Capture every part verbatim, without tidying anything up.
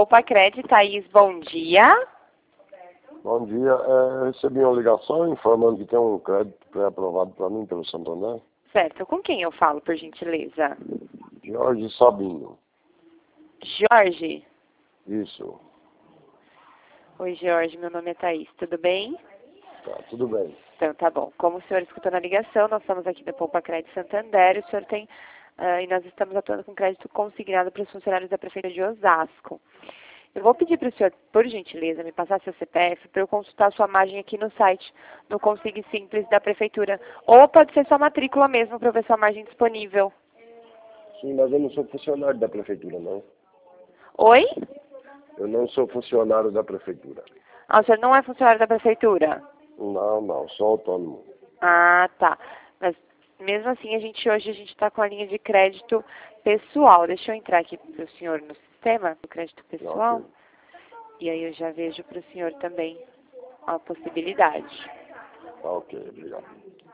Poupa Cred, Thaís, bom dia. Bom dia. É, recebi uma ligação informando que tem um crédito pré-aprovado para mim pelo Santander. Certo. Com quem eu falo, por gentileza? Jorge Sabino. Jorge. Isso. Oi, Jorge. Meu nome é Thaís. Tudo bem? Tá, tudo bem. Então, tá bom. Como o senhor escutou na ligação, nós estamos aqui da Poupa Cred Santander. O senhor tem... Uh, e nós estamos atuando com crédito consignado para os funcionários da Prefeitura de Osasco. Eu vou pedir para o senhor, por gentileza, me passar seu C P F para eu consultar a sua margem aqui no site, no Consigne Simples da Prefeitura. Ou pode ser sua matrícula mesmo, para eu ver sua margem disponível. Sim, mas eu não sou funcionário da Prefeitura, não. Oi? Eu não sou funcionário da Prefeitura. Ah, o senhor não é funcionário da Prefeitura? Não, não, sou autônomo. Ah, tá. Mas mesmo assim, a gente hoje a gente está com a linha de crédito pessoal. Deixa eu entrar aqui para o senhor no sistema do crédito pessoal. Ok. E aí eu já vejo para o senhor também a possibilidade. Tá, ok, obrigado.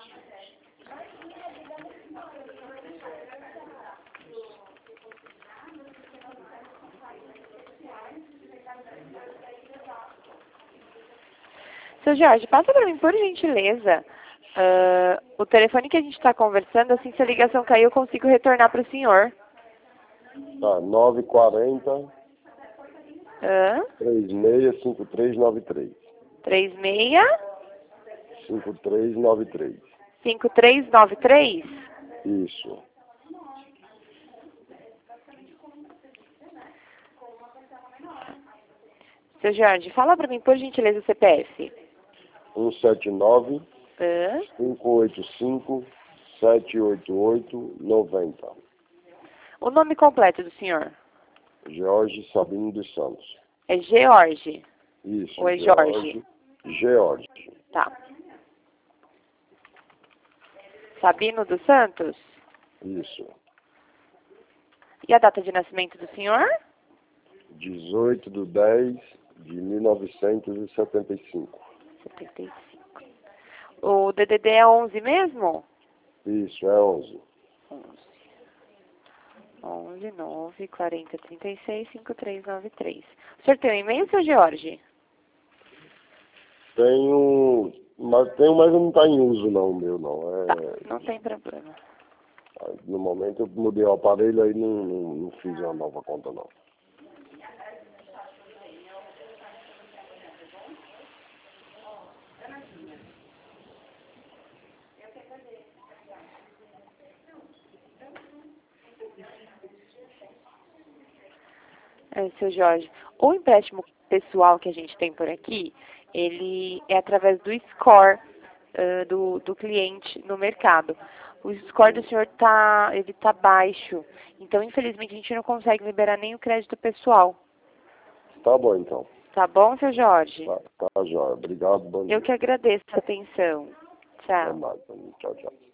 Seu Jorge, passa para mim, por gentileza, uh, o telefone que a gente está conversando. Assim, se a ligação cair, eu consigo retornar para o senhor. Tá, nove quatro zero, Hã? três seis cinco três nove três. três seis cinco três nove três. cinco três nove três? Isso. Seu Jorge, fala para mim, por gentileza, o C P F. um sete nove, Hã? cinco oito cinco, sete oito oito, nove zero. O nome completo do senhor? Jorge Sabino dos Santos. É George? Isso. Ou é Jorge? George. Tá. Sabino dos Santos? Isso. E a data de nascimento do senhor? dezoito de dez de mil novecentos e setenta e cinco. setenta e cinco. O D D D é onze mesmo? Isso, é onze. onze. onze, nove, quarenta, trinta e seis, cinquenta e três, noventa e três. O senhor tem um e-mail, seu Jorge? Tenho, mas tenho, mas não está em uso não, o meu não. É, Tá, não tem problema. no momento eu mudei o aparelho, aí não, não, não fiz uma nova conta não. É, seu Jorge, o empréstimo pessoal que a gente tem por aqui, ele é através do score uh, do, do cliente no mercado. O score do senhor tá, ele tá baixo, então infelizmente a gente não consegue liberar nem o crédito pessoal. Tá bom então. Tá bom, seu Jorge? Tá, tá, jóia. Obrigado, bom dia. Eu que agradeço a atenção. Até Tchau. mais, tchau, tchau.